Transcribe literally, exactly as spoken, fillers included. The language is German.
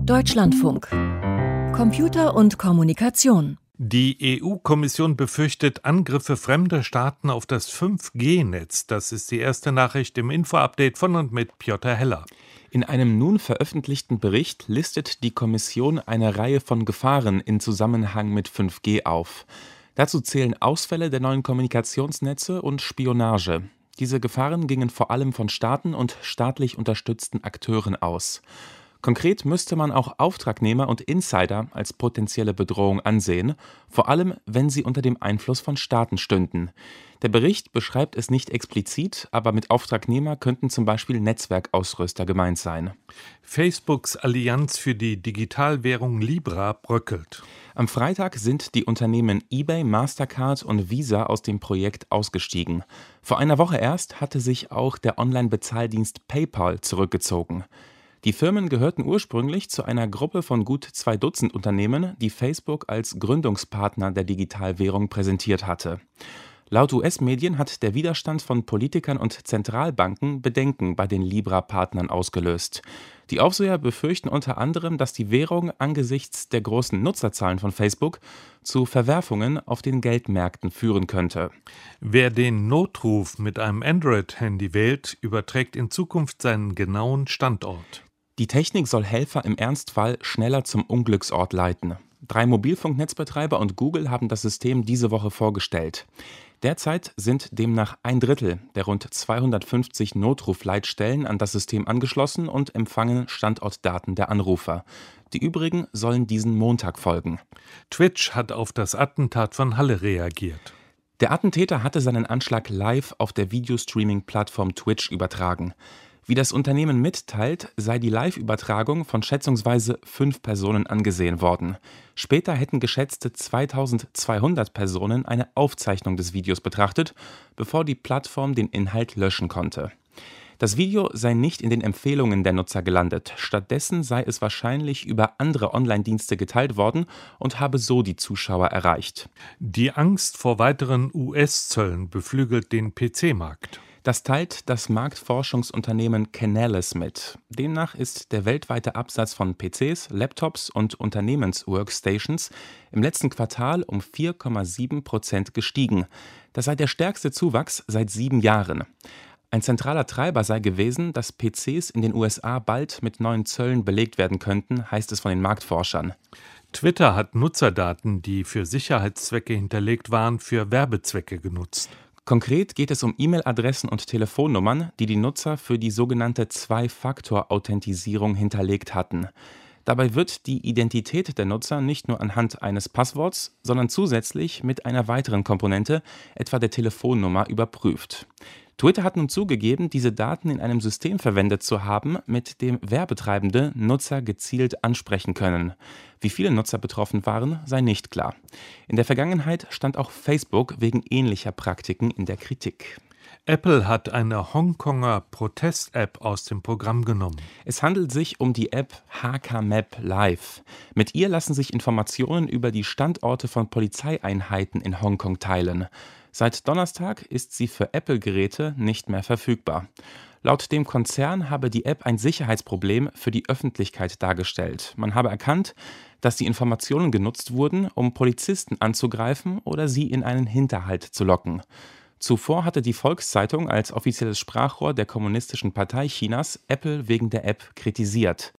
Deutschlandfunk. Computer und Kommunikation. Die E U-Kommission befürchtet Angriffe fremder Staaten auf das fünf G Netz. Das ist die erste Nachricht im Info-Update von und mit Piotr Heller. In einem nun veröffentlichten Bericht listet die Kommission eine Reihe von Gefahren in Zusammenhang mit fünf G auf. Dazu zählen Ausfälle der neuen Kommunikationsnetze und Spionage. Diese Gefahren gingen vor allem von Staaten und staatlich unterstützten Akteuren aus. Konkret müsste man auch Auftragnehmer und Insider als potenzielle Bedrohung ansehen, vor allem wenn sie unter dem Einfluss von Staaten stünden. Der Bericht beschreibt es nicht explizit, aber mit Auftragnehmer könnten zum Beispiel Netzwerkausrüster gemeint sein. Facebooks Allianz für die Digitalwährung Libra bröckelt. Am Freitag sind die Unternehmen eBay, Mastercard und Visa aus dem Projekt ausgestiegen. Vor einer Woche erst hatte sich auch der Online-Bezahldienst PayPal zurückgezogen. Die Firmen gehörten ursprünglich zu einer Gruppe von gut zwei Dutzend Unternehmen, die Facebook als Gründungspartner der Digitalwährung präsentiert hatte. Laut U S-Medien hat der Widerstand von Politikern und Zentralbanken Bedenken bei den Libra-Partnern ausgelöst. Die Aufseher befürchten unter anderem, dass die Währung angesichts der großen Nutzerzahlen von Facebook zu Verwerfungen auf den Geldmärkten führen könnte. Wer den Notruf mit einem Android-Handy wählt, überträgt in Zukunft seinen genauen Standort. Die Technik soll Helfer im Ernstfall schneller zum Unglücksort leiten. Drei Mobilfunknetzbetreiber und Google haben das System diese Woche vorgestellt. Derzeit sind demnach ein Drittel der rund zweihundertfünfzig Notrufleitstellen an das System angeschlossen und empfangen Standortdaten der Anrufer. Die übrigen sollen diesen Montag folgen. Twitch hat auf das Attentat von Halle reagiert. Der Attentäter hatte seinen Anschlag live auf der Videostreaming-Plattform Twitch übertragen. Wie das Unternehmen mitteilt, sei die Live-Übertragung von schätzungsweise fünf Personen angesehen worden. Später hätten geschätzte zweitausendzweihundert Personen eine Aufzeichnung des Videos betrachtet, bevor die Plattform den Inhalt löschen konnte. Das Video sei nicht in den Empfehlungen der Nutzer gelandet. Stattdessen sei es wahrscheinlich über andere Online-Dienste geteilt worden und habe so die Zuschauer erreicht. Die Angst vor weiteren U S-Zöllen beflügelt den P C-Markt. Das teilt das Marktforschungsunternehmen Canalys mit. Demnach ist der weltweite Absatz von P Cs, Laptops und Unternehmensworkstations im letzten Quartal um vier Komma sieben Prozent gestiegen. Das sei der stärkste Zuwachs seit sieben Jahren. Ein zentraler Treiber sei gewesen, dass P Cs in den U S A bald mit neuen Zöllen belegt werden könnten, heißt es von den Marktforschern. Twitter hat Nutzerdaten, die für Sicherheitszwecke hinterlegt waren, für Werbezwecke genutzt. Konkret geht es um E-Mail-Adressen und Telefonnummern, die die Nutzer für die sogenannte Zwei-Faktor-Authentisierung hinterlegt hatten. Dabei wird die Identität der Nutzer nicht nur anhand eines Passworts, sondern zusätzlich mit einer weiteren Komponente, etwa der Telefonnummer, überprüft. Twitter hat nun zugegeben, diese Daten in einem System verwendet zu haben, mit dem Werbetreibende Nutzer gezielt ansprechen können. Wie viele Nutzer betroffen waren, sei nicht klar. In der Vergangenheit stand auch Facebook wegen ähnlicher Praktiken in der Kritik. Apple hat eine Hongkonger Protest-App aus dem Programm genommen. Es handelt sich um die App H K Map Live. Mit ihr lassen sich Informationen über die Standorte von Polizeieinheiten in Hongkong teilen. Seit Donnerstag ist sie für Apple-Geräte nicht mehr verfügbar. Laut dem Konzern habe die App ein Sicherheitsproblem für die Öffentlichkeit dargestellt. Man habe erkannt, dass die Informationen genutzt wurden, um Polizisten anzugreifen oder sie in einen Hinterhalt zu locken. Zuvor hatte die Volkszeitung als offizielles Sprachrohr der Kommunistischen Partei Chinas Apple wegen der App kritisiert.